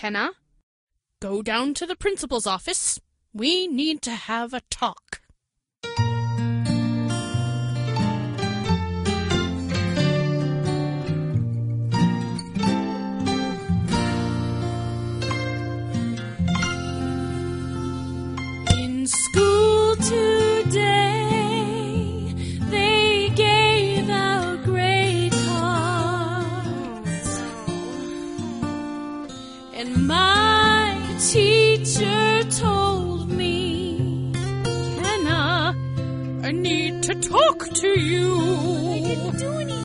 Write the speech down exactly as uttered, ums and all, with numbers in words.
Kenna. Go down to the principal's office. We need to have a talk. In school today, they gave out grade cards, and my teacher told me, Kenna, I need to talk to you.